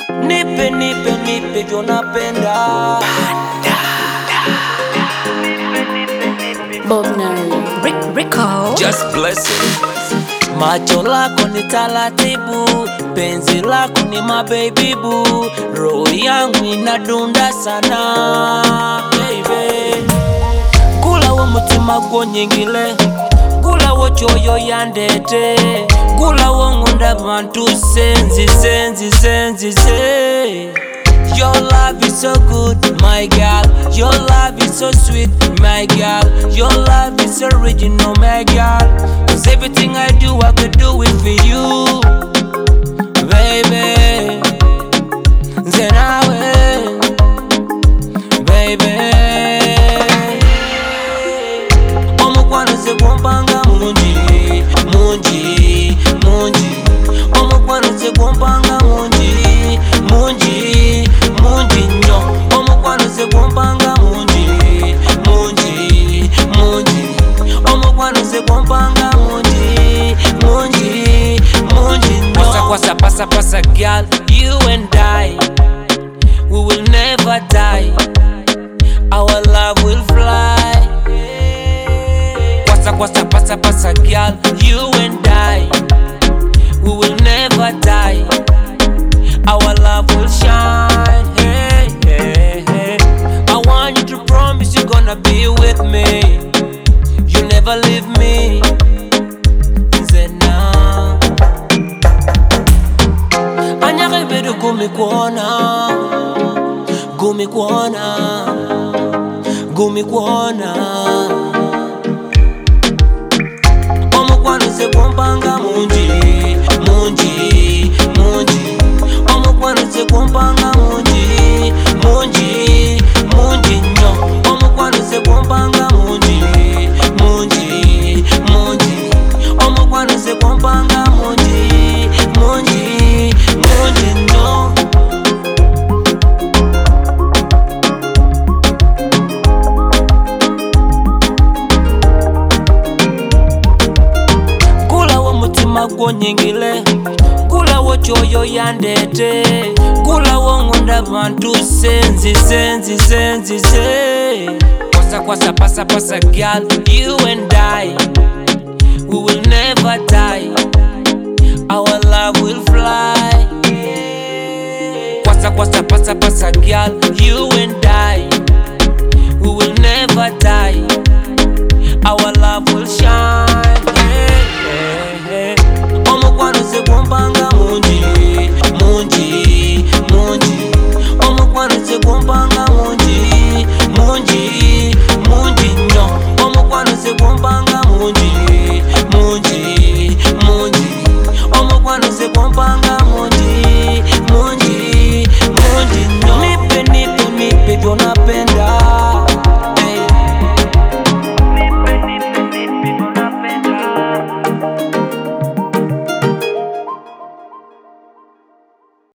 Nipe, nipe, nipe jo napenda. Bob Nari, Rico. Just blessing. Macho lako ni taratibu, penzi lako ni mababy boo, roho yangu inadunda sana baby. Gula wo mutima gwonyingile, gula wo choyo yandete, gula wo ngonda bantu senzi senzi senzi se. Your love is so good, my girl. Your love is so sweet, my girl. Your love is original, my girl. 'Cause everything I do, I could do it for you, baby. Zenawe, baby. Omukwano ze kumpanga mungi, mungi, mungi. Omukwano ze kumpanga mungi, mungi, mungi nyo. Omukwano ze kumpanga mungi, mungi, mungi. Omukwano ze kumpanga mungi, mungi, mungi nyo. Kwasa pasa pasa girl, you and I, we will never die. Our love will fly. Kwasa pasa pasa girl, you and I, we will never die. Our love will shine. Hey, hey, hey. I want you to promise you're gonna be with me. You never leave me. Zena anyake bedu gumikuona, gumikuona, gumikuona. Omukwano ze kumpanga mungi, mungi, mungi. Omukwano ze kumpanga mungi, mungi, mungi nyo. Omukwano ze kumpanga mungi, mungi, mungi. Omukwano ze kumpanga mungi, mungi, mungi nyo. Gula wo mutima gwonyingile, gula wo choyo yandete, gula wo ngonda bantu senzi senzi senzi se. Kwasa pasa pasa girl, you and I, we will never die. Our love will fly. Kwasa pasa pasa girl, you and I, we will never die. Our love will shine.